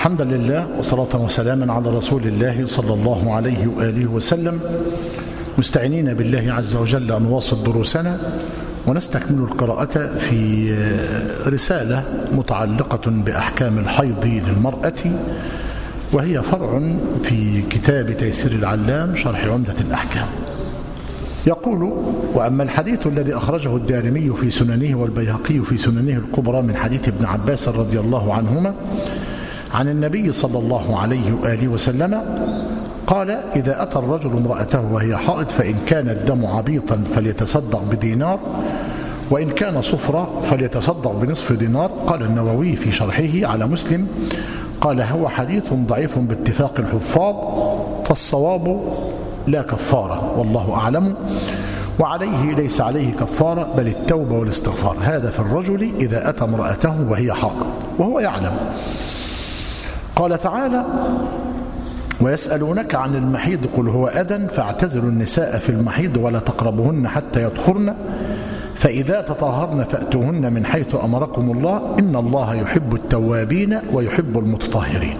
حمدا لله وصلاة وسلاما على رسول الله صلى الله عليه وآله وسلم، مستعينين بالله عز وجل أن نواصل دروسنا ونستكمل القراءة في رسالة متعلقة بأحكام الحيض للمرأة، وهي فرع في كتاب تيسير العلام شرح عمدة الأحكام. يقول: وأما الحديث الذي أخرجه الدارمي في سننه والبيهقي في سننه الكبرى من حديث ابن عباس رضي الله عنهما عن النبي صلى الله عليه وآله وسلم قال: إذا أتى الرجل امرأته وهي حائض فإن كان الدم عبيطا فليتصدق بدينار، وإن كان صفرا فليتصدق بنصف دينار. قال النووي في شرحه على مسلم قال: هو حديث ضعيف باتفاق الحفاظ، فالصواب لا كفارة والله أعلم، وعليه ليس عليه كفارة بل التوبة والاستغفار. هذا في الرجل إذا أتى امرأته وهي حائض وهو يعلم. قال تعالى: ويسألونك عن المحيض قل هو أذى فاعتزلوا النساء في المحيض ولا تقربوهن حتى يطهرن فإذا تطهرن فأتوهن من حيث أمركم الله إن الله يحب التوابين ويحب المتطهرين.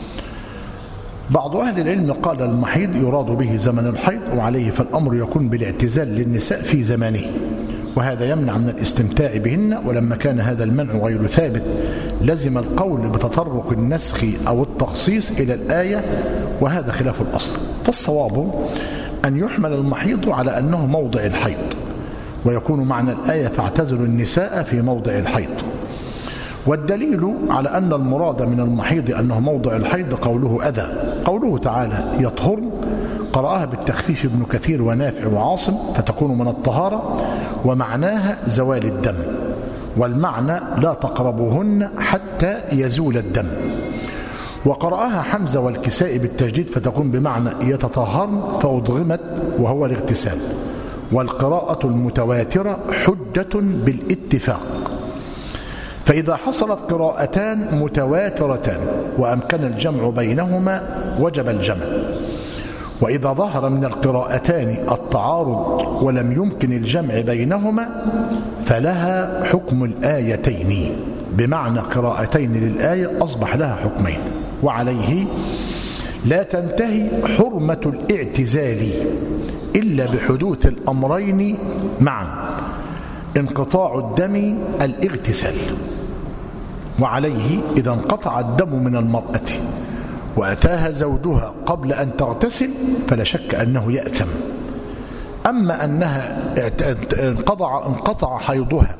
بعض أهل العلم قال المحيض يراد به زمن الحيض، وعليه فالأمر يكون بالاعتزال للنساء في زمانه، وهذا يمنع من الاستمتاع بهن. ولما كان هذا المنع غير ثابت لزم القول بتطرق النسخ أو التخصيص إلى الآية، وهذا خلاف الأصل. فالصواب أن يحمل المحيض على أنه موضع الحيض، ويكون معنى الآية فاعتزلوا النساء في موضع الحيض. والدليل على أن المراد من المحيض أنه موضع الحيض قوله أذى. قوله تعالى يطهرن قرأها بالتخفيف ابن كثير ونافع وعاصم فتكون من الطهارة، ومعناها زوال الدم، والمعنى لا تقربوهن حتى يزول الدم. وقرأها حمزة والكسائي بالتجديد فتكون بمعنى يتطهرن فأضغمت وهو الاغتسال. والقراءة المتواترة حجة بالاتفاق، فإذا حصلت قراءتان متواترتان وأمكن الجمع بينهما وجب الجمع، وإذا ظهر من القراءتان التعارض ولم يمكن الجمع بينهما فلها حكم الآيتين، بمعنى قراءتين للآية أصبح لها حكمين. وعليه لا تنتهي حرمة الاعتزال إلا بحدوث الأمرين معا: انقطاع الدم الاغتسال. وعليه إذا انقطع الدم من المرأة وأتاها زوجها قبل أن تغتسل فلا شك أنه يأثم. أما أنها انقطع حيضها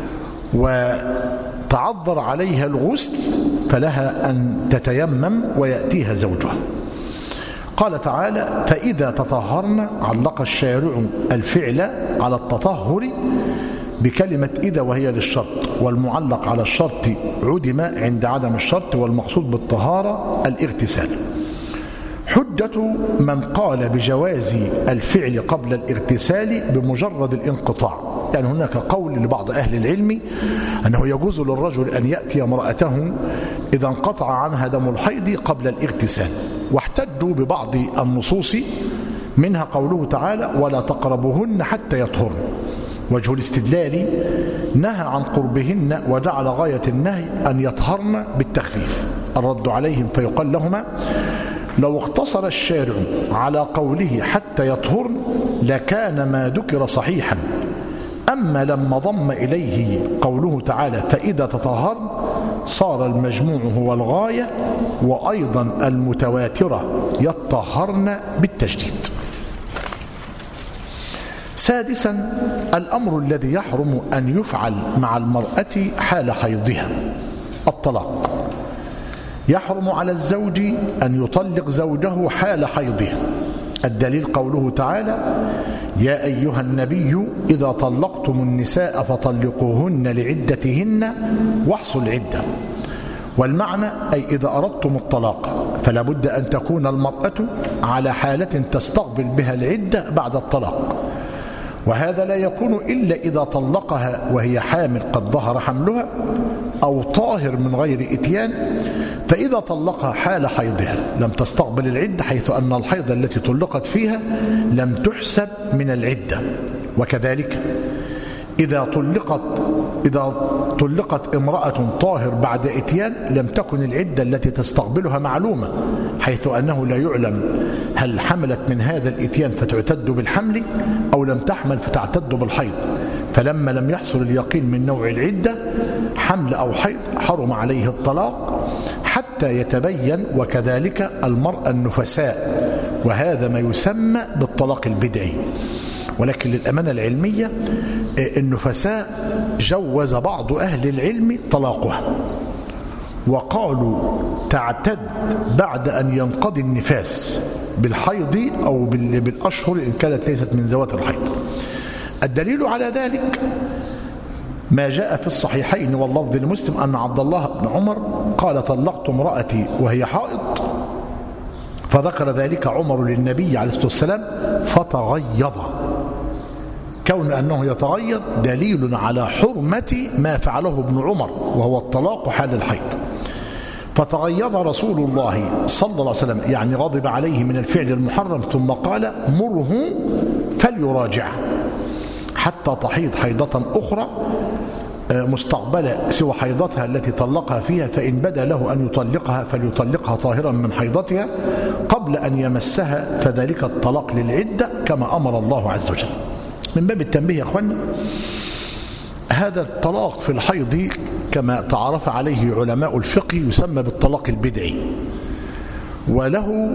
وتعذر عليها الغسل فلها أن تتيمم ويأتيها زوجها. قال تعالى: فإذا تطهرن، علق الشارع الفعل على التطهر بكلمة إذا وهي للشرط، والمعلق على الشرط عدم عند عدم الشرط، والمقصود بالطهارة الاغتسال. حجة من قال بجواز الفعل قبل الاغتسال بمجرد الانقطاع، يعني هناك قول لبعض أهل العلم أنه يجوز للرجل أن يأتي امرأته إذا انقطع عنها دم الحيض قبل الاغتسال، واحتجوا ببعض النصوص منها قوله تعالى: ولا تقربوهن حتى يطهرن. وجه الاستدلال نهى عن قربهن وجعل غاية النهي أن يطهرن بالتخفيف. الرد عليهم فيقال لهما: لو اقتصر الشارع على قوله حتى يطهرن لكان ما ذكر صحيحا، أما لما ضم إليه قوله تعالى فإذا تطهرن صار المجموع هو الغاية، وأيضا المتواترة يطهرن بالتجديد. سادسا الأمر الذي يحرم أن يفعل مع المرأة حال حيضها: الطلاق. يحرم على الزوج أن يطلق زوجه حال حيضها. الدليل قوله تعالى: يا أيها النبي إذا طلقتم النساء فطلقوهن لعدتهن واحصوا العدة. والمعنى أي إذا أردتم الطلاق فلا بد أن تكون المرأة على حالة تستقبل بها العدة بعد الطلاق، وهذا لا يكون إلا إذا طلقها وهي حامل قد ظهر حملها أو طاهر من غير إتيان. فإذا طلقها حال حيضها لم تستقبل العدة، حيث أن الحيض التي طلقت فيها لم تحسب من العدة. وكذلك إذا طلقت امرأة طاهر بعد إتيان لم تكن العدة التي تستقبلها معلومة، حيث أنه لا يعلم هل حملت من هذا الإتيان فتعتد بالحمل أو لم تحمل فتعتد بالحيض. فلما لم يحصل اليقين من نوع العدة حمل أو حيض حرم عليه الطلاق حتى يتبين. وكذلك المرأة النفساء، وهذا ما يسمى بالطلاق البدعي. ولكن للأمانة العلمية النفساء جوز بعض أهل العلم طلاقها، وقالوا تعتد بعد أن ينقضي النفاس بالحيض أو بالأشهر إن كانت ليست من ذوات الحيض. الدليل على ذلك ما جاء في الصحيحين واللفظ لمسلم أن عبد الله بن عمر قال طلقت امرأتي وهي حائض، فذكر ذلك عمر للنبي عليه الصلاة والسلام فتغيظ. كون أنه يتغيظ دليل على حرمة ما فعله ابن عمر وهو الطلاق حال الحيض. فتغيظ رسول الله صلى الله عليه وسلم، يعني غضب عليه من الفعل المحرم، ثم قال مره فليراجعه حتى تحيض حيضة أخرى مستقبلة سوى حيضتها التي طلقها فيها، فإن بدا له أن يطلقها فليطلقها طاهرا من حيضتها قبل أن يمسها، فذلك الطلاق للعدة كما أمر الله عز وجل. من باب التنبيه يا أخوانا، هذا الطلاق في الحيض كما تعرف عليه علماء الفقه يسمى بالطلاق البدعي، وله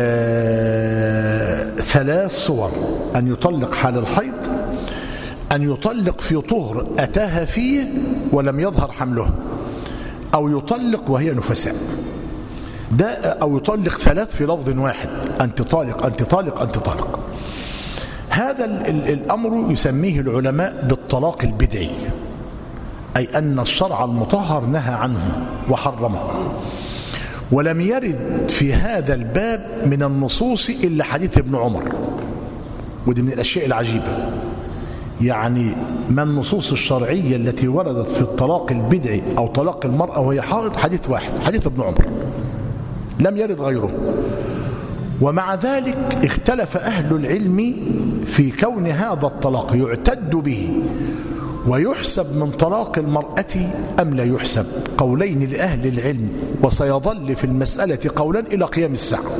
3 صور: أن يطلق حال الحيض، أن يطلق في طهر أتاها فيه ولم يظهر حمله، أو يطلق وهي نفساء. ده أو يطلق 3 في لفظ واحد: أنت طالق أنت طالق أنت طالق. هذا الأمر يسميه العلماء بالطلاق البدعي، أي أن الشرع المطهر نهى عنه وحرمه، ولم يرد في هذا الباب من النصوص إلا حديث ابن عمر. ودي من الأشياء العجيبة، يعني ما النصوص الشرعية التي وردت في الطلاق البدعي أو طلاق المرأة وهي حائض؟ حديث واحد، حديث ابن عمر، لم يرد غيره. ومع ذلك اختلف أهل العلم في كون هذا الطلاق يعتد به ويحسب من طلاق المرأة أم لا يحسب. قولين لأهل العلم، وسيظل في المسألة قولا إلى قيام الساعة.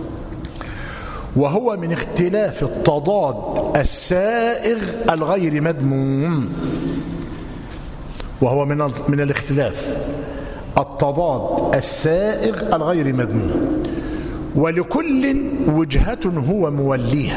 وهو من اختلاف التضاد السائغ الغير مذموم، وهو من الاختلاف التضاد السائغ الغير مذموم، ولكل وجهة هو موليها.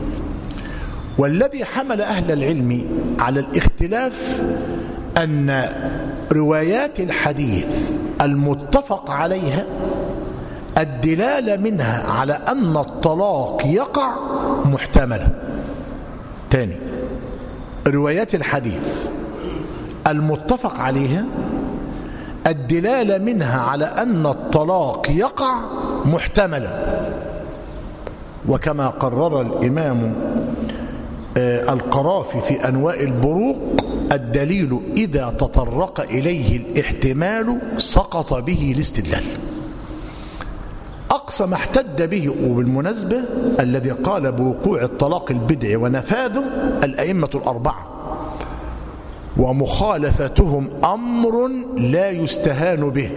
والذي حمل أهل العلم على الاختلاف أن روايات الحديث المتفق عليها الدلالة منها على أن الطلاق يقع محتملة. تاني، روايات الحديث المتفق عليها الدلالة منها على أن الطلاق يقع محتملة. وكما قرر الإمام القرافي في أنواع البروق: الدليل إذا تطرق إليه الاحتمال سقط به الاستدلال. أقصى ما احتج به، وبالمناسبة الذي قال بوقوع الطلاق البدعي ونفاذه الأئمة الأربعة، ومخالفتهم أمر لا يستهان به.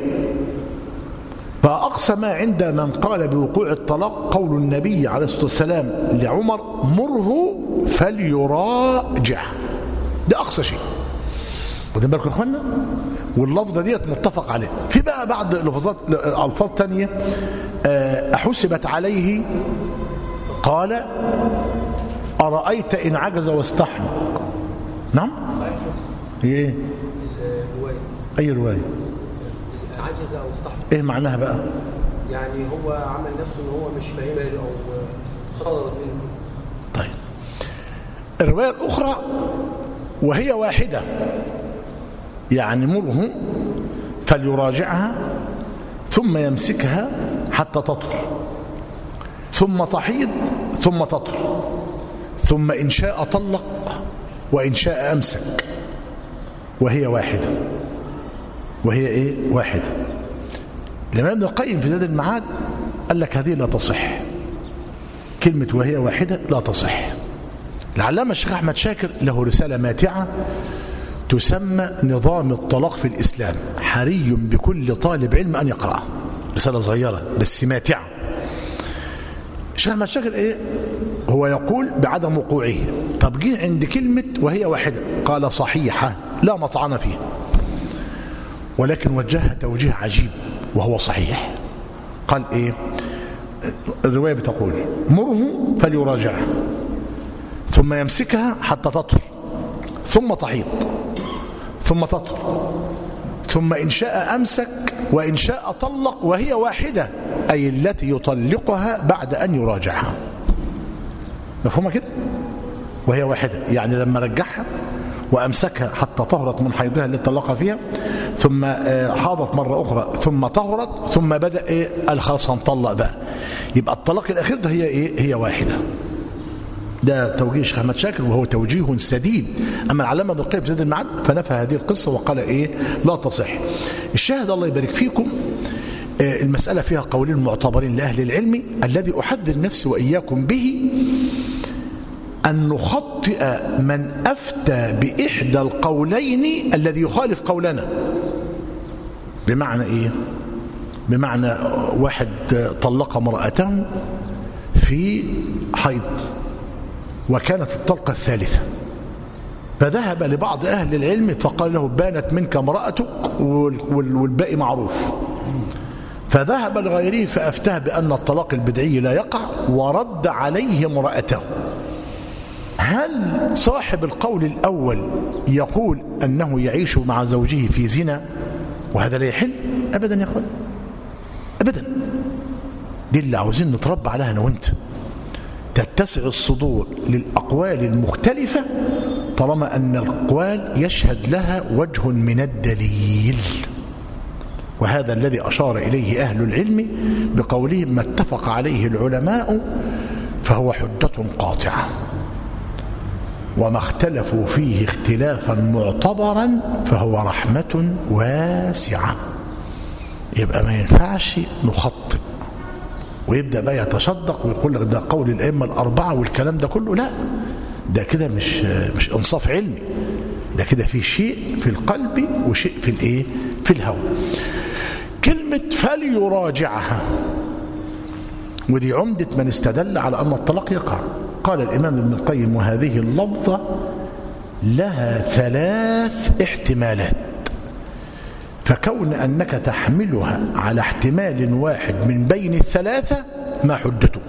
فأقصى ما عند من قال بوقوع الطلاق قول النبي عليه الصلاة والسلام لعمر: مره فليراجع. ده أقصى شيء. واخدين بالكم يا اخوانا؟ واللفظة ديت متفق عليه. في بقى بعض ألفاظ تانية أحسبت عليه، قال: أرأيت إن عجز واستحلق. نعم؟ هي ايه؟ أي رواية؟ عجز أو استحلق. ايه معناها بقى؟ يعني هو عمل نفسه ان هو مش فاهمها أو خرجت منه. طيب، الرواية الأخرى وهي واحدة، يعني مره فليراجعها ثم يمسكها حتى تطهر، ثم تحيض ثم تطهر، ثم إن شاء طلق وإن شاء أمسك، وهي واحدة. وهي إيه؟ واحدة. الإمام ابن القيم في زاد المعاد قال لك هذه لا تصح، كلمة وهي واحدة لا تصح. العلامة الشيخ أحمد شاكر له رسالة ماتعة تسمى نظام الطلاق في الإسلام، حري بكل طالب علم أن يقرأها، رسالة صغيرة بس ماتعة. الشيخ أحمد شاكر إيه؟ هو يقول بعدم وقوعه. طب جه عند كلمة وهي واحدة قال صحيحة لا مطعن فيها، ولكن وجهها توجيه عجيب وهو صحيح. قال إيه؟ الرواية بتقول مره فليراجعها ثم يمسكها حتى تطهر ثم تحيض ثم تطهر ثم إن شاء أمسك وإن شاء طلق وهي واحدة، أي التي يطلقها بعد أن يراجعها. مفهومة كده؟ وهي واحدة يعني لما رجعها وأمسكها حتى طهرت من حيضها اللي طلقها فيها، ثم حاضت مرة أخرى ثم طهرت ثم بدأ إيه؟ قال خلاص هنطلق بقى، يبقى الطلاق الأخير ده هي إيه؟ هي واحدة. ده توجيه الشيخ أحمد شاكر وهو توجيه سديد. أما العلامة ابن القيم في زاد المعاد فنفى هذه القصة وقال إيه؟ لا تصح. الشاهد الله يبارك فيكم، المسألة فيها قولين معتبرين لأهل العلم. الذي أحذر نفسي وإياكم به أن نخطئ من أفتى بإحدى القولين الذي يخالف قولنا. بمعنى إيه؟ بمعنى واحد طلق امرأته في حيض وكانت الطلقة الثالثة، فذهب لبعض أهل العلم فقال له بانت منك امرأتك والباقي معروف، فذهب لغيره فأفتاه بأن الطلاق البدعي لا يقع ورد عليه امرأته. هل صاحب القول الأول يقول أنه يعيش مع زوجه في زنا وهذا لا يحل؟ أبدا يا أخوان، أبدا. دي اللي عاوزين نتربى عليها أنا وأنت، تتسع الصدور للأقوال المختلفة طالما أن الأقوال يشهد لها وجه من الدليل. وهذا الذي أشار إليه أهل العلم بقولهم ما اتفق عليه العلماء فهو حجة قاطعة، وما اختلفوا فيه اختلافا معتبرا فهو رحمة واسعة. يبقى ما ينفعش نخطئ ويبدأ بقى يتشدق ويقول لك ده قول الأئمة الأربعة والكلام ده كله. لا، ده كده مش إنصاف علمي، ده كده في شيء في القلب وشيء في الإيه؟ في الهوى. كلمة فليراجعها ودي عمدة من استدل على أن الطلاق يقع. قال الإمام ابن القيم وهذه اللفظة لها 3 احتمالات، فكون أنك تحملها على احتمال واحد من بين ال3 ما حجتك،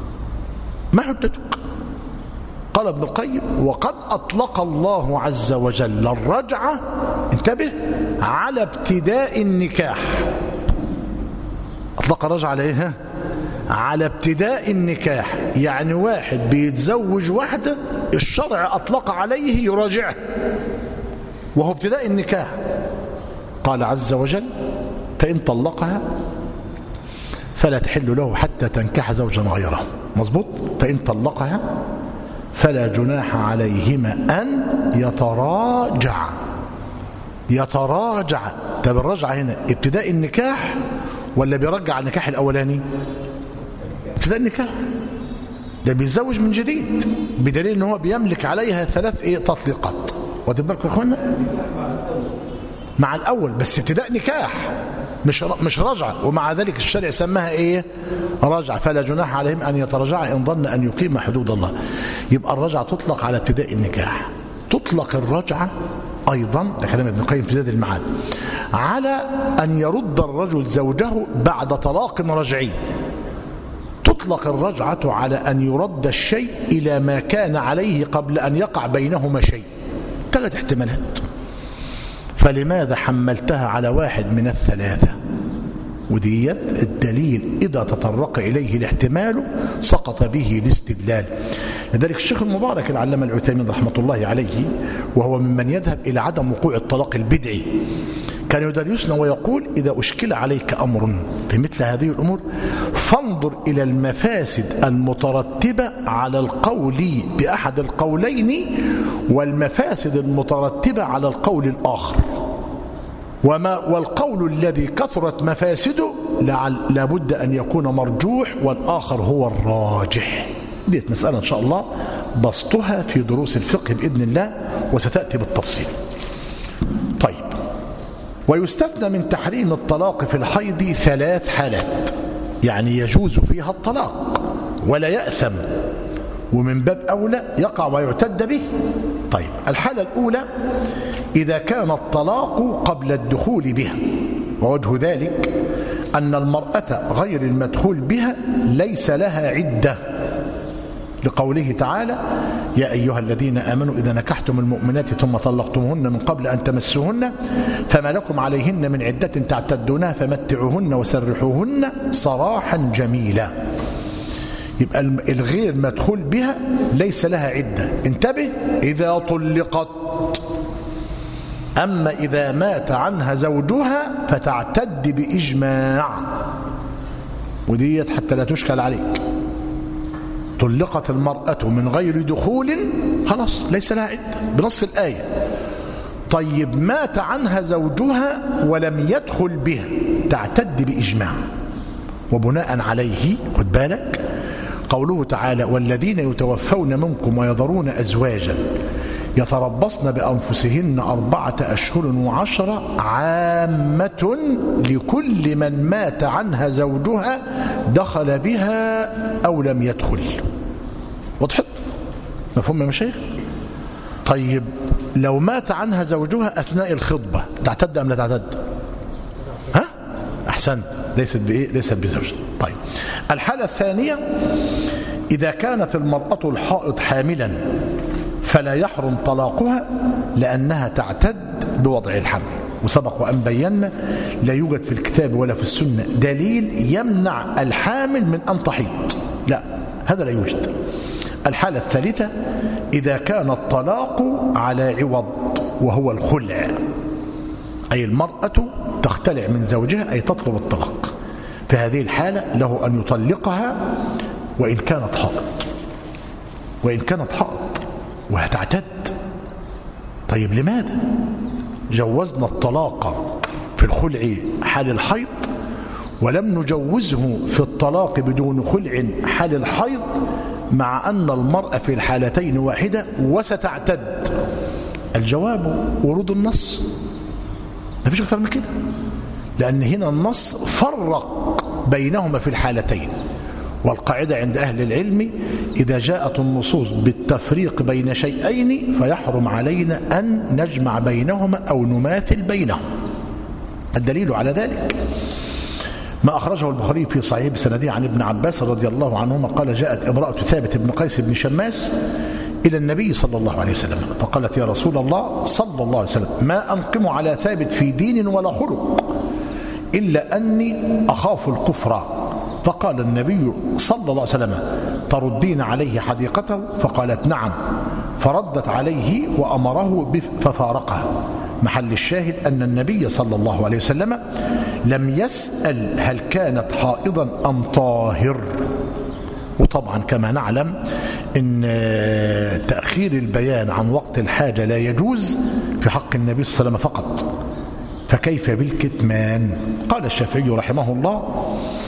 ما حجتك. قال ابن القيم وقد أطلق الله عز وجل الرجعة، انتبه، على ابتداء النكاح. أطلق الرجعة على إيه؟ على ابتداء النكاح، يعني واحد بيتزوج واحدة الشرع أطلق عليه يراجعه وهو ابتداء النكاح. قال عز وجل فإن طلقها فلا تحل له حتى تنكح زوجا غيره. مظبوط؟ فإن طلقها فلا جناح عليهما أن يتراجع. طب الرجعة هنا ابتداء النكاح ولا بيرجع النكاح الأولاني؟ ابتداء النكاح، ده بيتزوج من جديد، بدليل ان هو بيملك عليها 3 تطليقات. واخدين بالكم يا اخوانا؟ مع الأول بس ابتداء نكاح مش رجعة، ومع ذلك الشرع سماها ايه؟ رجعة. فلا جناح عليهم أن يترجع إن ظن أن يقيم حدود الله. يبقى الرجعة تطلق على ابتداء النكاح. تطلق الرجعة أيضا، ده كلام ابن القيم في زاد المعاد، على أن يرد الرجل زوجه بعد طلاق رجعي. تطلق الرجعة على أن يرد الشيء إلى ما كان عليه قبل أن يقع بينهما شيء. 3 احتمالات. فلماذا حملتها على واحد من ال3؟ وديت الدليل إذا تطرق إليه الاحتمال سقط به الاستدلال. لذلك الشيخ المبارك العلامة العثيمين رحمة الله عليه وهو ممن يذهب إلى عدم وقوع الطلاق البدعي كان يدرسنا ويقول إذا أشكل عليك أمر في مثل هذه الأمور فانظر إلى المفاسد المترتبة على القول بأحد القولين والمفاسد المترتبة على القول الآخر، والقول الذي كثرت مفاسده لابد أن يكون مرجوح والآخر هو الراجح. ديت مسألة إن شاء الله بسطها في دروس الفقه بإذن الله وستأتي بالتفصيل. طيب، ويستثنى من تحريم الطلاق في الحيض 3 حالات، يعني يجوز فيها الطلاق ولا يأثم، ومن باب أولى يقع ويعتد به. طيب، الحالة الأولى إذا كان الطلاق قبل الدخول بها، ووجه ذلك أن المرأة غير المدخول بها ليس لها عدة، لقوله تعالى: يا أيها الذين آمنوا إذا نكحتم المؤمنات ثم طلقتموهن من قبل أن تمسوهن فما لكم عليهن من عدة تعتدونها فمتعوهن وسرحوهن سراحا جميلا. يبقى الغير مدخول بها ليس لها عدة، انتبه، إذا طلقت. أما إذا مات عنها زوجها فتعتد بإجماع، وديت حتى لا تشكل عليك. طلقت المرأة من غير دخول خلاص ليس لها عدة بنص الآية. طيب، مات عنها زوجها ولم يدخل بها تعتد بإجماع، وبناء عليه خد بالك قوله تعالى: والذين يتوفون منكم ويذرون أزواجا يتربصن بأنفسهن 4 أشهر و10 عامة لكل من مات عنها زوجها دخل بها أو لم يدخل. وضحت؟ مفهوم يا مشايخ؟ طيب، لو مات عنها زوجها أثناء الخطبة تعتد أم لا تعتد؟ ها؟ أحسنت، ليست بإيه؟ ليست بزوج. طيب، الحالة الثانية إذا كانت المرأة الحائض حاملا فلا يحرم طلاقها لأنها تعتد بوضع الحمل، وسبق وأن بينا لا يوجد في الكتاب ولا في السنة دليل يمنع الحامل من أن تحيض، لا، هذا لا يوجد. الحالة الثالثة إذا كان الطلاق على عوض وهو الخلع، أي المرأة تختلع من زوجها أي تطلب الطلاق، في هذه الحالة له أن يطلقها وإن كانت حائض وهتعتد. طيب، لماذا جوزنا الطلاق في الخلع حال الحيض ولم نجوزه في الطلاق بدون خلع حال الحيض، مع أن المرأة في الحالتين واحدة وستعتد؟ الجواب ورود النص، ما فيش أكثر من كده، لأن هنا النص فرق بينهما في الحالتين. والقاعدة عند أهل العلم إذا جاءت النصوص بالتفريق بين شيئين فيحرم علينا أن نجمع بينهما أو نماثل بينهم. الدليل على ذلك ما أخرجه البخاري في صحيح بسنده عن ابن عباس رضي الله عنهما قال: جاءت امرأة ثابت بن قيس بن شماس إلى النبي صلى الله عليه وسلم فقالت: يا رسول الله صلى الله عليه وسلم، ما أنقم على ثابت في دين ولا خلق إلا أني أخاف الكفر. فقال النبي صلى الله عليه وسلم: تردين عليه حديقته؟ فقالت: نعم. فردت عليه وأمره ففارقها. محل الشاهد أن النبي صلى الله عليه وسلم لم يسأل هل كانت حائضا أم طاهر. وطبعا كما نعلم أن تأخير البيان عن وقت الحاجة لا يجوز في حق النبي صلى الله عليه وسلم فقط، فكيف بالكتمان؟ قال الشافعي رحمه الله: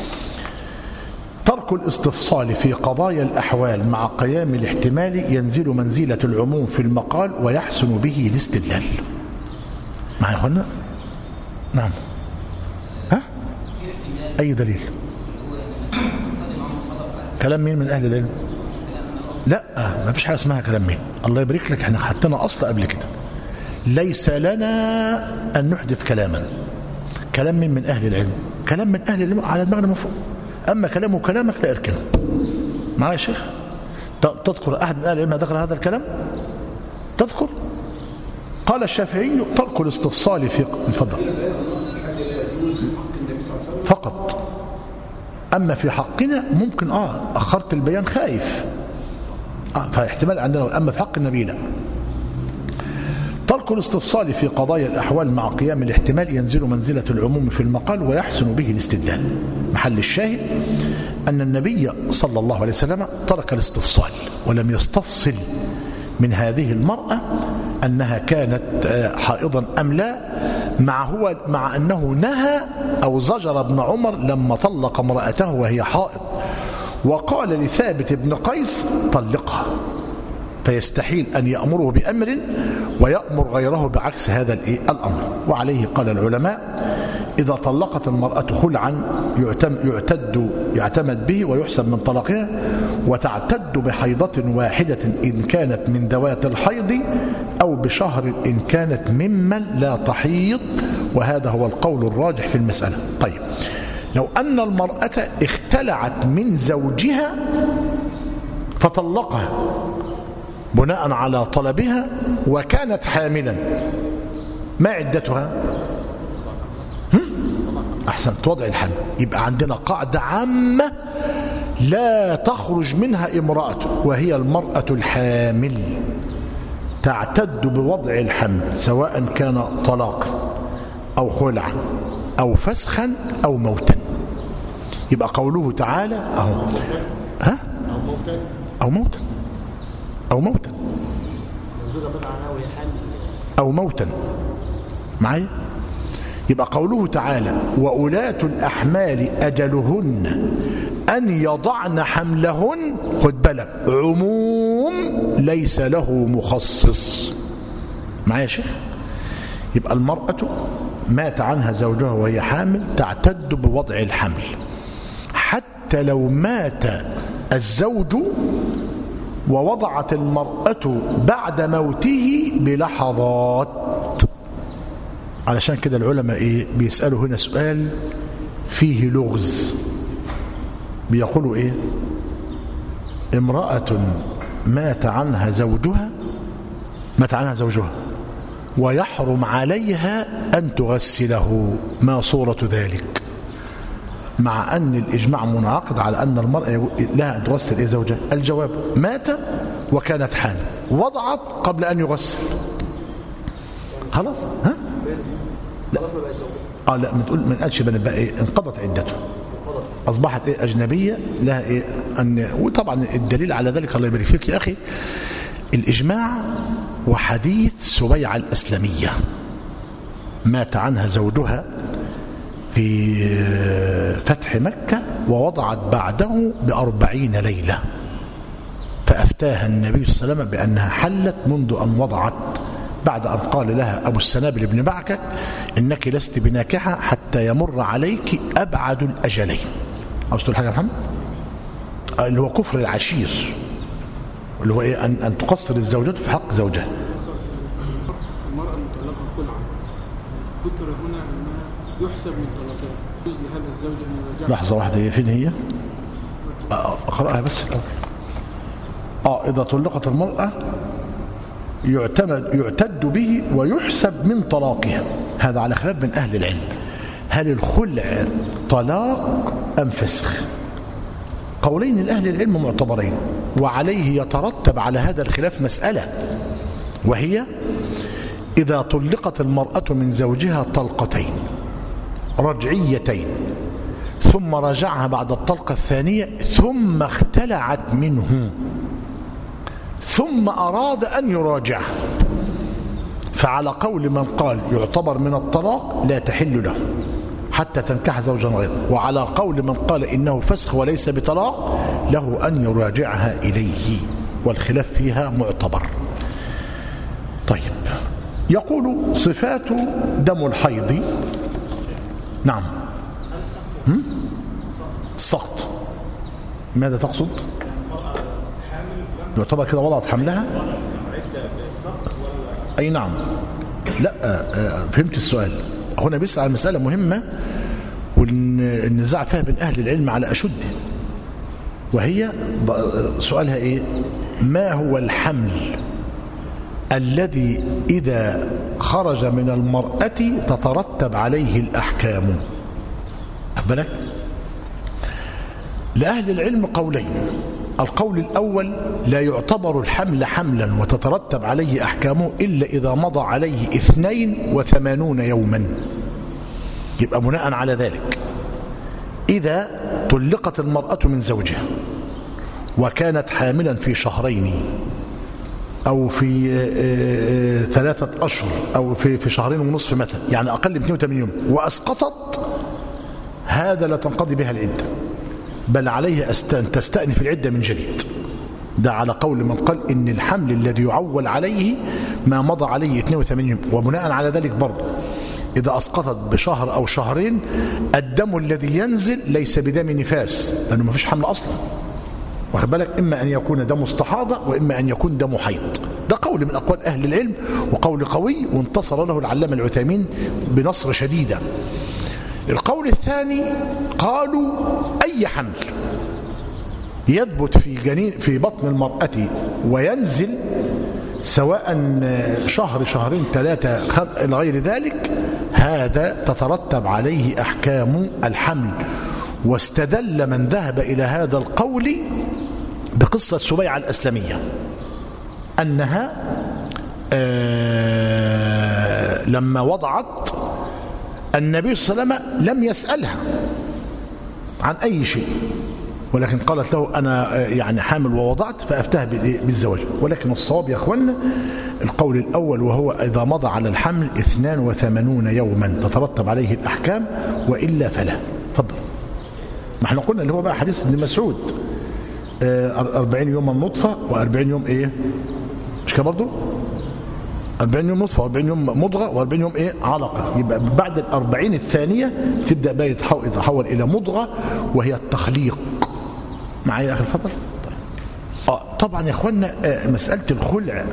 ترك الاستفصال في قضايا الأحوال مع قيام الاحتمال ينزل منزلة العموم في المقال ويحسن به الاستدلال. معي يا أخوانا؟ نعم. ها؟ أي دليل؟ كلام مين من أهل العلم؟ لا، ما فيش حاجة اسمها كلام مين. الله يبارك لك، احنا حطينا أصل قبل كده، ليس لنا أن نحدث كلاما. كلام من أهل العلم، كلام من أهل العلم على دماغنا مفهوم. أما كلامه كلامك لا اركنه. معايا يا شيخ؟ تذكر أحد من أهل العلم ذكر هذا الكلام؟ تذكر؟ قال الشافعي: ترك الاستفصال في الفضل فقط، أما في حقنا ممكن أخرت البيان خايف فاحتمال عندنا، أما في حق النبي لا. ترك الاستفصال في قضايا الأحوال مع قيام الاحتمال ينزل منزلة العموم في المقال ويحسن به الاستدلال. محل الشاهد أن النبي صلى الله عليه وسلم ترك الاستفصال ولم يستفصل من هذه المرأة أنها كانت حائضا أم لا، مع أنه نهى أو زجر ابن عمر لما طلق امرأته وهي حائض، وقال لثابت بن قيس طلقها، فيستحيل أن يأمره بأمر ويأمر غيره بعكس هذا الأمر. وعليه قال العلماء: إذا طلقت المرأة خلعا يعتمد به ويحسب من طلاقها، وتعتد بحيضة واحدة إن كانت من ذوات الحيض، أو بشهر إن كانت ممن لا تحيض، وهذا هو القول الراجح في المسألة. طيب، لو أن المرأة اختلعت من زوجها فطلقها بناء على طلبها وكانت حاملا، ما عدتها؟ أحسنت، وضع الحمل. يبقى عندنا قاعدة عامة لا تخرج منها امرأة، وهي المرأة الحامل تعتد بوضع الحمل، سواء كان طلاقا أو خلعا أو فسخا أو موتا. يبقى قوله تعالى أهو ها أو موتا أو موتا أو موتا معايا. يبقى قوله تعالى: وأولاة الأحمال أجلهن أن يضعن حملهن، خد بالك، عموم ليس له مخصص. معايا يا شيخ؟ يبقى المرأة مات عنها زوجها وهي حامل تعتد بوضع الحمل، حتى لو مات الزوج ووضعت المرأة بعد موته بلحظات. علشان كده العلماء بيسألوا هنا سؤال فيه لغز، بيقولوا امرأة مات عنها زوجها ويحرم عليها أن تغسله، ما صورة ذلك؟ مع أن الإجماع منعقد على أن المرأة لها أن تغسل زوجها. الجواب: مات وكانت حامل، وضعت قبل أن يغسل، خلاص. ها؟ لا لا، ما نقالش بقى انقضت عدته، أصبحت أجنبية لها وطبعا الدليل على ذلك الله يبارك فيك يا أخي الإجماع وحديث سبيعة الأسلمية، مات عنها زوجها في فتح مكة ووضعت بعده ب40 ليلة، فأفتاها النبي صلى الله عليه وسلم بأنها حلت منذ أن وضعت، بعد أن قال لها أبو السنابل بن بعكك: إنك لست بناكحة حتى يمر عليك أبعد الأجلين. عاوز تقول حاجة يا محمد؟ اللي هو كفر العشير، اللي هو أن تقصر الزوجات في حق زوجها. المرأة المطلقة خلعا ذكر هنا أنها يحسب من طلقها، يجوز لهذا الزوج أن يرجع. لحظة واحدة، فين هي؟ أقرأها بس الأول. إذا طلقت المرأة يعتد به ويحسب من طلاقها. هذا على خلاف من أهل العلم، هل الخلع طلاق أم فسخ؟ قولين لأهل العلم معتبرين، وعليه يترتب على هذا الخلاف مسألة، وهي: إذا طلقت المرأة من زوجها طلقتين رجعيتين ثم رجعها بعد الطلقة الثانية ثم اختلعت منه ثم أراد أن يراجعها، فعلى قول من قال يعتبر من الطلاق لا تحل له حتى تنكح زوجا غيره، وعلى قول من قال إنه فسخ وليس بطلاق له أن يراجعها إليه، والخلاف فيها معتبر. طيب، يقول: صفات دم الحيض. نعم. السقط، ماذا تقصد؟ يعتبر كده وضعت حملها؟ أي نعم. لا، فهمت السؤال. هنا بيسأل عن مسألة مهمة والنزاع فيها بين أهل العلم على أشده، وهي سؤالها ما هو الحمل الذي إذا خرج من المرأة تترتب عليه الأحكام؟ أخبرك لأهل العلم قولين: القول الأول: لا يعتبر الحمل حملا وتترتب عليه أحكامه إلا إذا مضى عليه 82 يوما. يبقى بناء على ذلك إذا طلقت المرأة من زوجها وكانت حاملا في شهرين أو في 3 أشهر أو في شهرين ونصف مثلا، يعني أقل من 82 يوم، وأسقطت، هذا لا تنقضي بها العدة، بل عليه أن تستأنف العدة من جديد. ده على قول من قال إن الحمل الذي يعول عليه ما مضى عليه 82 يوم. وبناء على ذلك برضه إذا أسقطت بشهر أو شهرين الدم الذي ينزل ليس بدم نفاس، لأنه ما فيش حمل أصلا، واخد بالك؟ إما أن يكون دم استحاضة وإما أن يكون دم حيض. ده قول من أقوال أهل العلم وقول قوي، وانتصر له العلامة العثيمين بنصر شديدة. القول الثاني قالوا أي حمل يثبت في بطن المرأة وينزل سواء شهر شهرين ثلاثة إلى غير ذلك، هذا تترتب عليه أحكام الحمل. واستدل من ذهب إلى هذا القول بقصة سبيعة الأسلمية أنها لما وضعت النبي صلى الله عليه وسلم لم يسألها عن أي شيء، ولكن قالت له أنا يعني حامل ووضعت فأفتها بالزواج. ولكن الصواب يا أخوانا القول الأول، وهو إذا مضى على الحمل 82 يوما تترتب عليه الأحكام، وإلا فلا. تفضل. ما احنا قلنا اللي هو بقى حديث ابن مسعود 40 يوما نطفة و40 يوم إيه، مش كده برضه؟ 40 يوم نطفة و40 يوم مضغة و40 يوم إيه علقة. يبقى بعد 40 الثانية تبدأ بقى يتحول إلى مضغة وهي التخليق. معايا يا أخي الفضل؟ طيب. طبعا يا أخوانا مسألة الخلع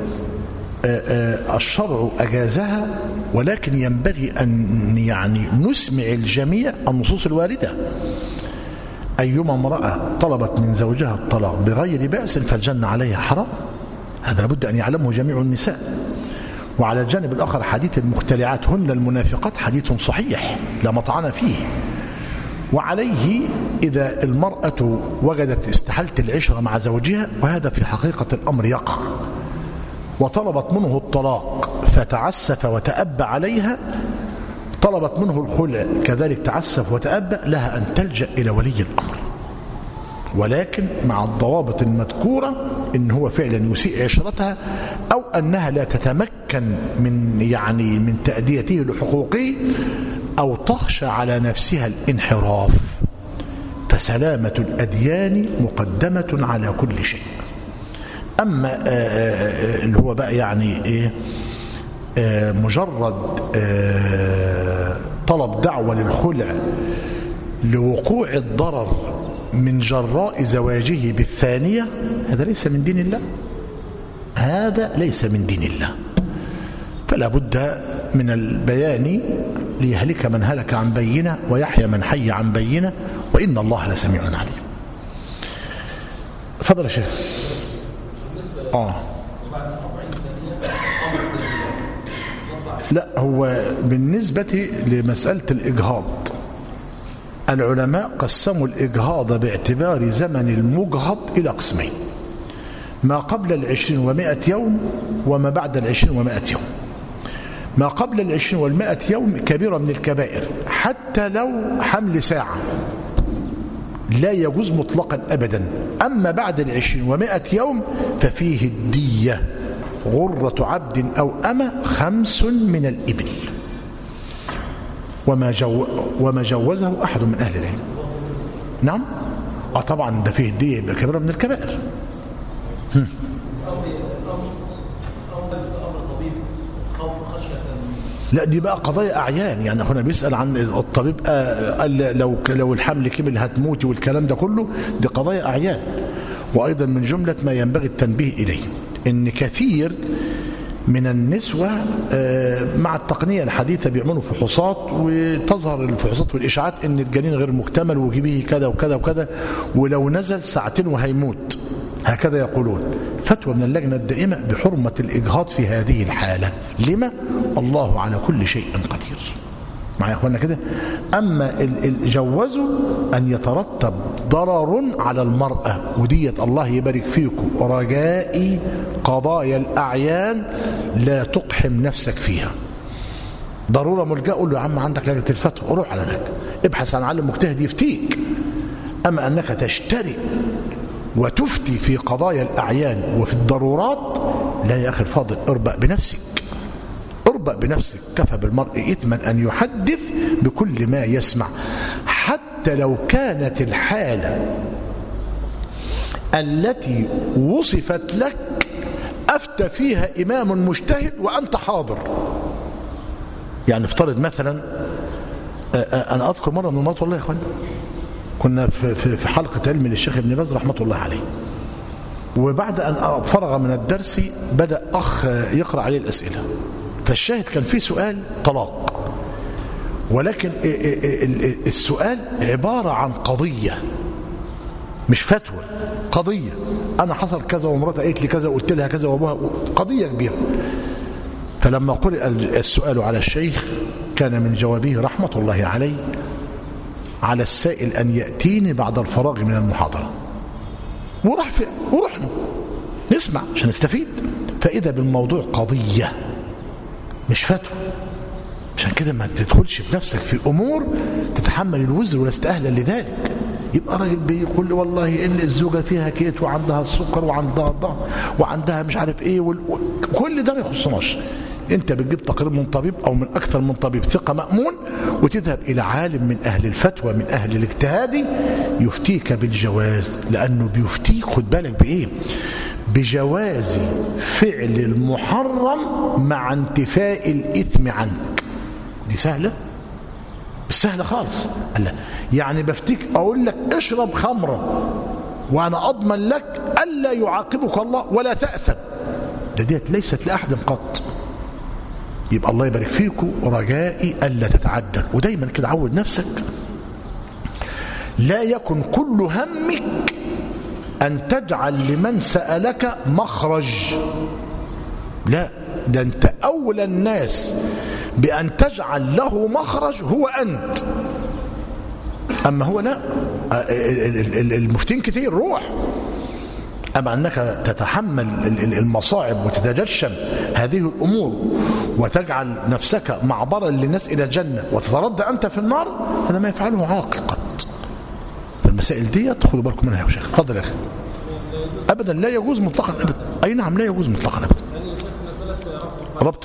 الشرع أجازها، ولكن ينبغي أن يعني نسمع الجميع النصوص الواردة. أيما امرأة طلبت من زوجها الطلاق بغير بأس فالجنة عليها حرام، هذا لابد أن يعلمه جميع النساء. وعلى الجانب الآخر حديث المختلعات هن المنافقات حديث صحيح لا مطعن فيه. وعليه إذا المرأة وجدت استحالة العشرة مع زوجها، وهذا في حقيقة الأمر يقع، وطلبت منه الطلاق فتعسف وتأبى عليها، طلبت منه الخلع كذلك تعسف وتأبى، لها أن تلجأ إلى ولي الأمر، ولكن مع الضوابط المذكورة، إن هو فعلا يسيء عشرتها أو أنها لا تتمكن من تأديته لحقوقه، أو تخشى على نفسها الانحراف. فسلامة الأديان مقدمة على كل شيء. أما اللي هو بقى يعني إيه مجرد طلب دعوة للخلع لوقوع الضرر من جراء زواجه بالثانية، هذا ليس من دين الله، هذا ليس من دين الله. فلا بد من البيان ليهلك من هلك عن بينة ويحيى من حي عن بينة، وإن الله لسميع عليم. تفضل يا شيخ. لا، هو بالنسبة لمسألة الإجهاض العلماء قسموا الإجهاض باعتبار زمن المجهض إلى قسمين: ما قبل 20 و100 يوم وما بعد 20 و100 يوم. ما قبل 20 و100 يوم كبيرة من الكبائر، حتى لو حمل ساعة لا يجوز مطلقا أبدا. أما بعد 20 و100 يوم ففيه الدية، غرة عبد أو أمة 5 من الإبل، وما جوزه أحد من أهل العلم. نعم طبعا ده فيه الدية، يبقى كبيرة من الكبائر. لا، دي بقى قضايا أعيان. يعني أخونا بيسأل عن الطبيب قال لو الحمل كمل هتموتي والكلام ده كله، دي قضايا أعيان. وأيضا من جملة ما ينبغي التنبيه إليه إن كثير من النسوة مع التقنية الحديثة بيعملوا فحوصات، وتظهر الفحوصات والإشاعات إن الجنين غير مكتمل وجيبيه كذا وكذا وكذا، ولو نزل ساعتين وهيموت، هكذا يقولون. فتوى من اللجنة الدائمة بحرمة الإجهاض في هذه الحالة. لما؟ الله على كل شيء قدير. معايا يا أخوانا كده؟ أما جوزوا أن يترتب ضرر على المرأة، ودية الله يبارك فيكم رجائي قضايا الأعيان لا تقحم نفسك فيها. ضرورة ملجأ، قول له يا عم عندك لجنة الفتوى، روح على هناك ابحث عن عالم مجتهد يفتيك. أما أنك تشتري وتفتي في قضايا الأعيان وفي الضرورات، لا يا أخي الفاضل، اربأ بنفسك، اربأ بنفسك. كفى بالمرء إثما أن يحدث بكل ما يسمع، حتى حتى لو كانت الحالة التي وصفت لك أفتى فيها إمام مجتهد وأنت حاضر. يعني افترض مثلا، أنا أذكر مرة من المرات والله يا إخوان، كنا في حلقة علم للشيخ ابن باز رحمة الله عليه، وبعد أن فرغ من الدرس بدأ أخ يقرأ عليه الأسئلة، فالشاهد كان فيه سؤال طلاق، ولكن السؤال عبارة عن قضية مش فتوى، قضية. أنا حصل كذا ومراتي قالت لي كذا وقلت لها كذا وابوها، قضية كبيرة. فلما قرئ السؤال على الشيخ كان من جوابه رحمة الله عليه: على السائل أن يأتيني بعد الفراغ من المحاضرة. ورحنا نسمع عشان نستفيد، فإذا بالموضوع قضية مش فتوى. عشان كده ما تدخلش في نفسك في أمور تتحمل الوزر ولست أهلا لذلك. يبقى راجل بيقول والله ان الزوجه فيها كيت وعندها السكر وعندها الضغط وعندها مش عارف ايه كل ده ما يخصناش. انت بتجيب تقرير من طبيب او من اكثر من طبيب ثقه مامون، وتذهب الى عالم من اهل الفتوى من اهل الاجتهاد يفتيك بالجواز، لانه بيفتيك خد بالك بايه؟ بجواز فعل المحرم مع انتفاء الاثم عنك. دي سهله؟ بس سهله خالص. يعني بفتيك اقول لك اشرب خمرا وانا اضمن لك الا يعاقبك الله ولا تاثم. ديت ليست لاحد قط. يبقى الله يبارك فيكم، رجائي الا تتعدل. ودايما كده عود نفسك لا يكن كل همك ان تجعل لمن سالك مخرج. لا، ده انت اولى الناس بأن تجعل له مخرج هو أنت. أما هو لا، المفتين كتير روح. أما أنك تتحمل المصاعب وتتجشم هذه الأمور وتجعل نفسك معبرا للناس إلى الجنة وتتردى أنت في النار، هذا ما يفعله عاقل قط. فالمسائل دي خذوا بالكم منها يا شيخ. اتفضل يا أخي. أبدا لا يجوز مطلقا أبدا. أي نعم لا يجوز مطلقا أبدا. ربط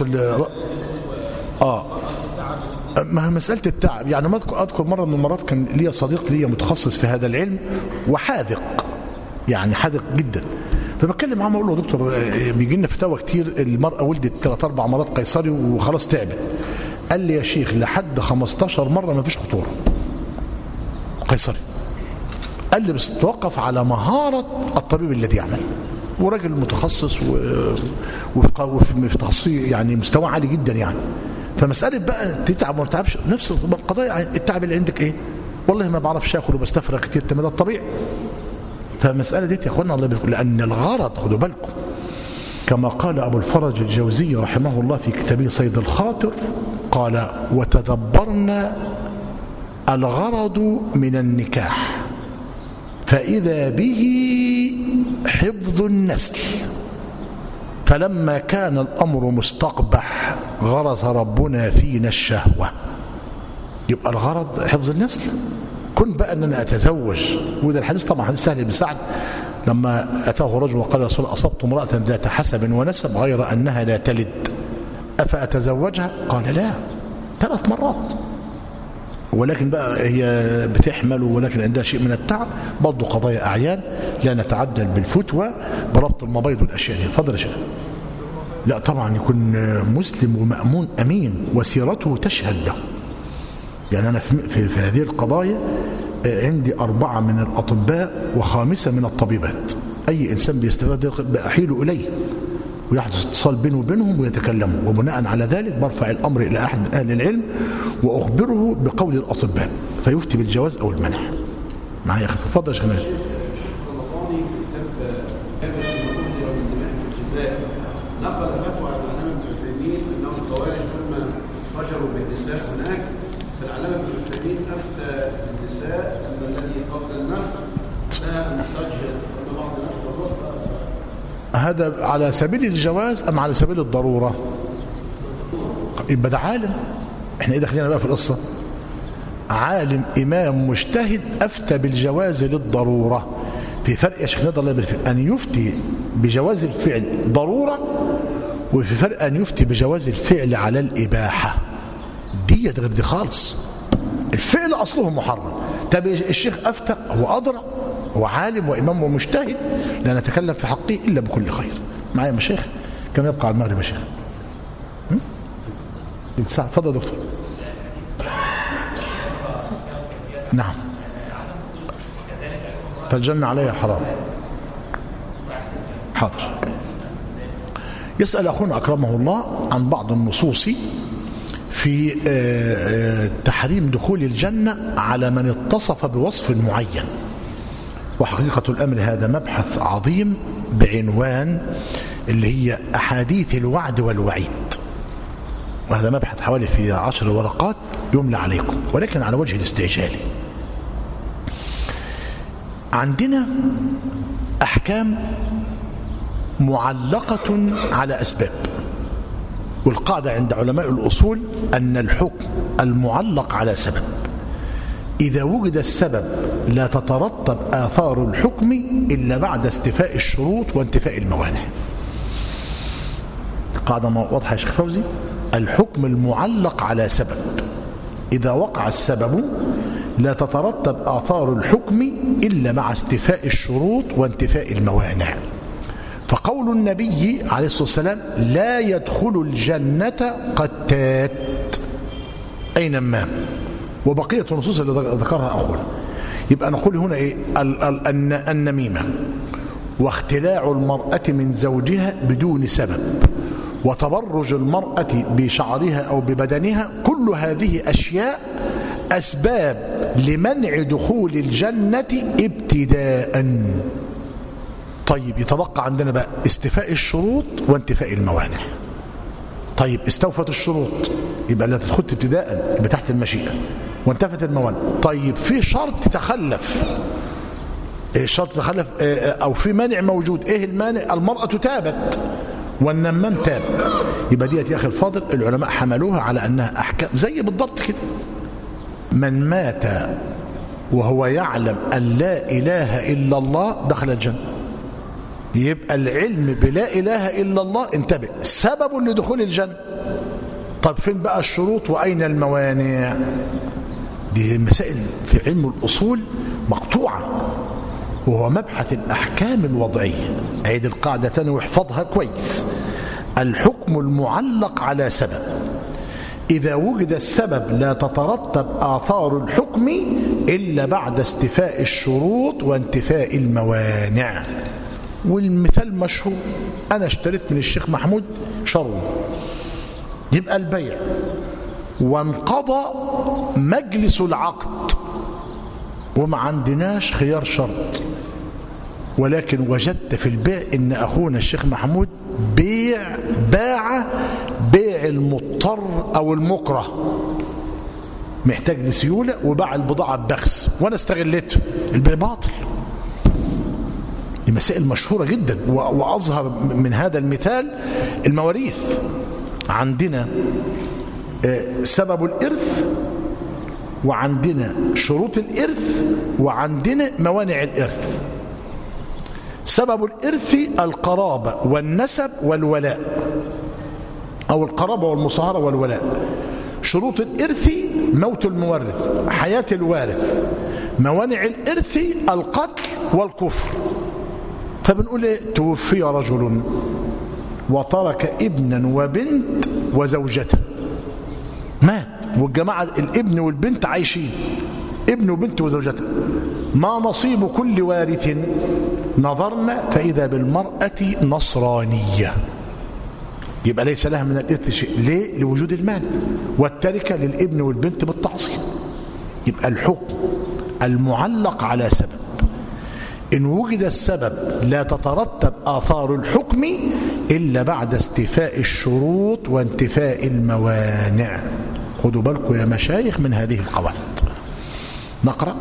ما مسألة التعب. يعني ما أذكر مرة من المرات كان لي صديق لي متخصص في هذا العلم وحاذق، يعني حاذق جدا، فبتكلم معاه اقول له: دكتور بيجي لنا فتاوى كتير، المرأة ولدت 3-4 مرات قيصري وخلاص تعبت. قال لي: يا شيخ لحد 15 مرة ما فيش خطورة قيصري. قال لي: بس توقف على مهارة الطبيب الذي يعمل، وراجل متخصص وفي تخصصه يعني مستوى عالي جدا يعني. فمسألة بقى تتعب وما تتعبش نفس القضايا. التعب اللي عندك ايه؟ والله ما بعرفش اكل وبستفرغ كتير، ده الطبيعي. فالمسألة دي يا اخوانا الله بيقول، لأن الغرض خدوا بالكم كما قال أبو الفرج الجوزي رحمه الله في كتابه صيد الخاطر، قال: وتدبرنا الغرض من النكاح فإذا به حفظ النسل، فلما كان الأمر مستقبح غرس ربنا فينا الشهوة. يبقى الغرض حفظ النسل. كن بقى أن أنا أتزوج، وده الحديث طبعا حديث سهل بن سعد لما أتاه رجل وقال: يا رسول الله أصبت امرأة ذات حسب ونسب غير أنها لا تلد أفأتزوجها؟ قال: لا، 3 مرات. ولكن بقى هي بتحمل ولكن عندها شيء من التعب، برضه قضايا أعيان لا نتعدل بالفتوى بربط المبيض والأشياء دي. فضل يا شيخ. لا طبعا يكون مسلم ومأمون أمين وسيرته تشهد له. يعني أنا في هذه القضايا عندي 4 من الأطباء و5 من الطبيبات. أي إنسان بيستفاد بأحيله إليه ويحدث اتصال بينه وبينهم ويتكلموا، وبناء على ذلك برفع الأمر إلى أحد أهل العلم وأخبره بقول الأطباء فيفتي بالجواز أو المنع. معايا يا أخي؟ تفضل يا شيخ ناجي. نقل فتوى العلامة ابن عثيمين أنه الخوارج لما فجروا بالنساء هناك، فالعلامة ابن عثيمين أفتى النساء أن التي قبل النفخ لها أن تجهل أن بعض النفخ الغرفة. هذا على سبيل الجواز أم على سبيل الضرورة؟ يبقى ده عالم. احنا إذا خلينا بقى في القصة، عالم إمام مجتهد أفتى بالجواز للضرورة. في فرق يا شيخ نضر الله يبارك فيك أن يفتي بجواز الفعل ضرورة، وفي فرق أن يفتي بجواز الفعل على الإباحة. دي غير دي خالص. الفعل أصله محرم. طب الشيخ أفتى، هو أدرى، هو عالم وإمام ومجتهد، لا نتكلم في حقه إلا بكل خير. معايا يا مشايخ؟ كم يبقى على المغرب يا شيخ؟ ساعة. اتفضل يا دكتور. نعم. فالجنة عليها حرام. حاضر. يسأل أخونا أكرمه الله عن بعض النصوص في تحريم دخول الجنة على من اتصف بوصف معين. وحقيقة الأمر هذا مبحث عظيم بعنوان اللي هي أحاديث الوعد والوعيد، وهذا مبحث حوالي في 10 ورقات يملى عليكم، ولكن على وجه الاستعجال. عندنا أحكام معلقة على أسباب، والقاعدة عند علماء الأصول أن الحكم المعلق على سبب إذا وجد السبب لا تترتب آثار الحكم إلا بعد استيفاء الشروط وانتفاء الموانع. قاعدة واضحة يا شيخ فوزي؟ الحكم المعلق على سبب إذا وقع السبب لا تترتب آثار الحكم إلا مع استيفاء الشروط وانتفاء الموانع. فقول النبي عليه الصلاة والسلام لا يدخل الجنة قتات أينما، وبقية النصوص اللي ذكرها أخونا. يبقى نقول هنا إيه؟ النميمة واختلاع المرأة من زوجها بدون سبب وتبرج المرأة بشعرها أو ببدنها، كل هذه أشياء أسباب لمنع دخول الجنة ابتداء. طيب يتبقى عندنا بقى استيفاء الشروط وانتفاء الموانع. طيب استوفت الشروط يبقى لا تدخل ابتداء، يبقى تحت المشيئة، وانتفت الموانع. طيب في شرط تخلف، الشرط تخلف أو في مانع موجود. إيه المانع؟ المرأة تابت والنمام تاب. يبقى ديت يا أخي الفاضل العلماء حملوها على أنها أحكام زي بالضبط كده. من مات وهو يعلم أن لا إله إلا الله دخل الجنة. يبقى العلم بلا إله إلا الله انتبه سبب لدخول الجنة. طب فين بقى الشروط وأين الموانع؟ دي مسائل في علم الأصول مقطوعة، وهو مبحث الأحكام الوضعية. عيد القاعدة ثاني واحفظها كويس. الحكم المعلق على سبب إذا وجد السبب لا تترتب آثار الحكم إلا بعد استيفاء الشروط وانتفاء الموانع. والمثال مشهور، أنا اشتريت من الشيخ محمود شروه، يبقى البيع وانقضى مجلس العقد وما عندناش خيار شرط، ولكن وجدت في البيع إن أخونا الشيخ محمود باع بيع المضطر أو المكره، محتاج لسيولة وباع البضاعة ببخس وأنا استغلته، البيع باطل. دي مسائل مشهورة جدا، وأظهر من هذا المثال المواريث. عندنا سبب الإرث، وعندنا شروط الإرث، وعندنا موانع الإرث. سبب الإرث القرابة والنسب والولاء، أو القرابة والمصاهرة والولاء. شروط الإرث موت المورث، حياة الوارث. موانع الإرث القتل والكفر. فبنقول إيه؟ توفي رجل وترك ابنا وبنت وزوجته، مات والجماعة الابن والبنت عايشين، ابن وبنت وزوجته. ما نصيب كل وارث؟ نظرنا فإذا بالمرأة نصرانية، يبقى ليس لها من الإرث شيء. ليه؟ لوجود المال، والتركة للابن والبنت بالتعصيب. يبقى الحكم المعلق على سبب إن وجد السبب لا تترتب آثار الحكم إلا بعد استيفاء الشروط وانتفاء الموانع. خدوا بالكم يا مشايخ من هذه القواعد. نقرأ.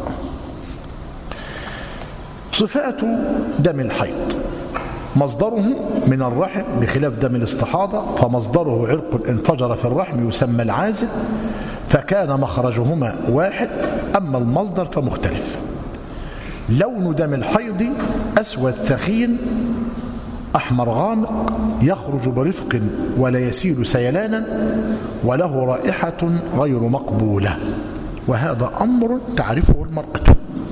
صفات دم الحيض: مصدره من الرحم بخلاف دم الاستحاضة، فمصدره عرق انفجر في الرحم يسمى العازل، فكان مخرجهما واحد، أما المصدر فمختلف. لون دم الحيض أسود ثخين أحمر غامق، يخرج برفق ولا يسيل سيلانا، وله رائحة غير مقبولة. وهذا أمر تعرفه المرأة.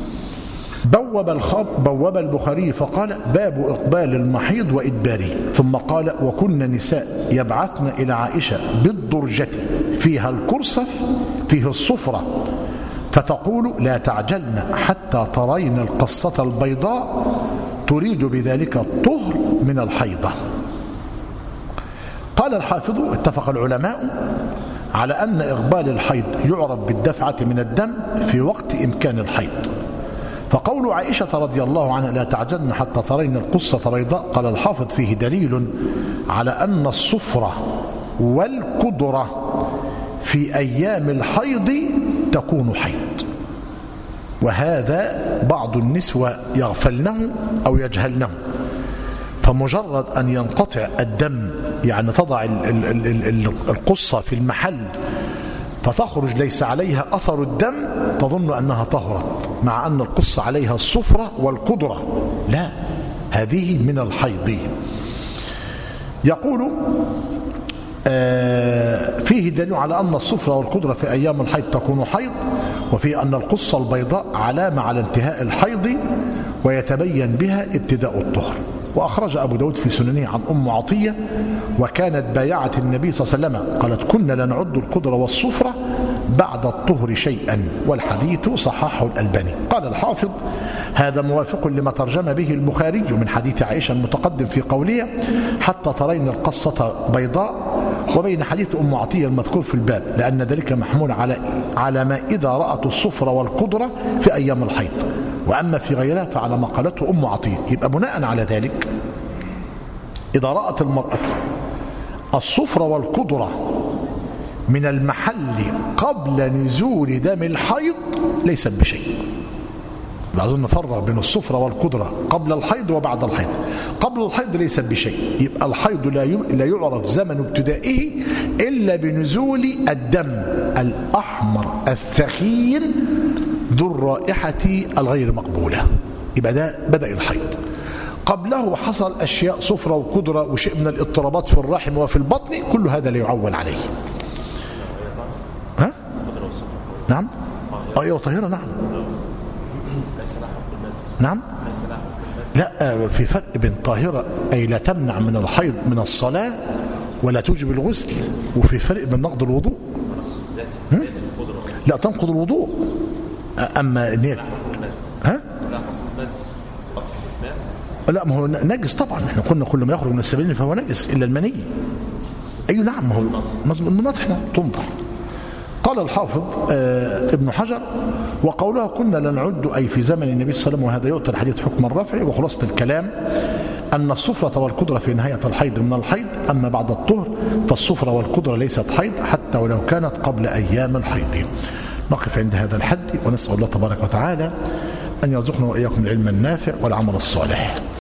بوب البخاري فقال باب إقبال المحيض وإدباره، ثم قال وكن نساء يبعثن إلى عائشة بالدرجة فيها الكرسف فيه الصفرة فتقول لا تعجلن حتى ترين القصة البيضاء تريد بذلك الطهر من الحيضة. قال الحافظ اتفق العلماء على أن إقبال الحيض يعرف بالدفعة من الدم في وقت إمكان الحيض، فقول عائشة رضي الله عنها لا تعجلن حتى ترين القصة بيضاء قال الحافظ فيه دليل على أن الصفرة والقدرة في أيام الحيض تكون حيض، وهذا بعض النسوة يغفلنه أو يجهلنه، فمجرد أن ينقطع الدم يعني تضع القصة في المحل فتخرج ليس عليها أثر الدم تظن أنها طهرت، مع أن القصة عليها الصفرة والقدرة، لا، هذه من الحيض. يقول فيه دليل على أن الصفرة والقدرة في أيام الحيض تكون حيض، وفي أن القصة البيضاء علامة على انتهاء الحيض ويتبين بها ابتداء الطهر. وأخرج أبو داود في سننه عن أم عطية وكانت بايعة النبي صلى الله عليه وسلم قالت كنا لنعد القدرة والصفرة بعد الطهر شيئا، والحديث صححه الألباني. قال الحافظ هذا موافق لما ترجم به البخاري من حديث عائشة المتقدم في قوله حتى ترين القصة بيضاء، وبين حديث أم عطية المذكور في الباب، لأن ذلك محمول على ما إذا رأت الصفرة والقدرة في أيام الحيض، وأما في غيرها فعلى ما قالته أم عطية. يبقى بناء على ذلك إذا رأت المرأة الصفرة والقدرة من المحل قبل نزول دم الحيض ليست بشيء. بعضهم نفرق بين الصفرة والقدرة قبل الحيض وبعد الحيض. قبل الحيض ليست بشيء، يبقى الحيض لا يعرف زمن ابتدائه إلا بنزول الدم الأحمر الثخين ذو الرائحة الغير مقبولة، يبقى ده بدأ الحيض. قبله حصل أشياء صفرة وقدرة وشيء من الاضطرابات في الرحم وفي البطن، كل هذا لا يعول عليه. ها؟ نعم؟ أيوة طاهرة، نعم. نعم؟ لا، في فرق بين طاهرة أي لا تمنع من الحيض من الصلاة ولا توجب الغسل، وفي فرق بين نقض الوضوء. لا تنقض الوضوء، أما نية ها؟ لا، ما هو نجس طبعا، احنا قلنا كل ما يخرج من السبيلين فهو نجس إلا المني. أيوة نعم، ما هو النطح تنضح. قال الحافظ ابن حجر وقولها كنا لنعد أي في زمن النبي صلى الله عليه وسلم، وهذا يؤتى الحديث حكم الرفع. وخلاصة الكلام أن الصفرة والقدرة في نهاية الحيض من الحيض، أما بعد الطهر فالصفرة والقدرة ليست حيض حتى ولو كانت قبل أيام الحيض. نقف عند هذا الحد ونسأل الله تبارك وتعالى أن يرزقنا وإياكم العلم النافع والعمل الصالح.